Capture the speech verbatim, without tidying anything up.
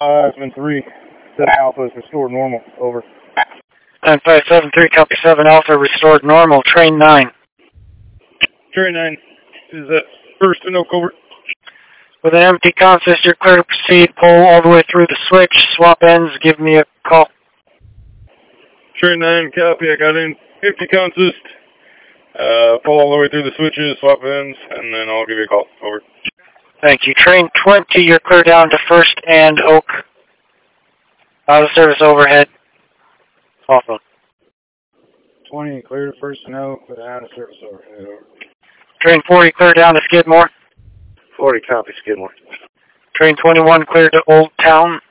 five seven three, seven Alpha is restored normal, over. nine five seven three, copy seven Alpha, restored normal, train nine. Train nine, is that first and Oak, over. With an empty consist, you're clear to proceed, pull all the way through the switch, swap ends, give me a call. Train nine, copy, I got in empty consist, uh, pull all the way through the switches, swap ends, and then I'll give you a call, over. Thank you. Train twenty, you're clear down to First and Oak. Out of service overhead. Awesome. twenty, clear to First and Oak, with out of service overhead, over. Train forty, clear down to Skidmore. forty, copy, Skidmore. Train twenty-one, clear to Old Town.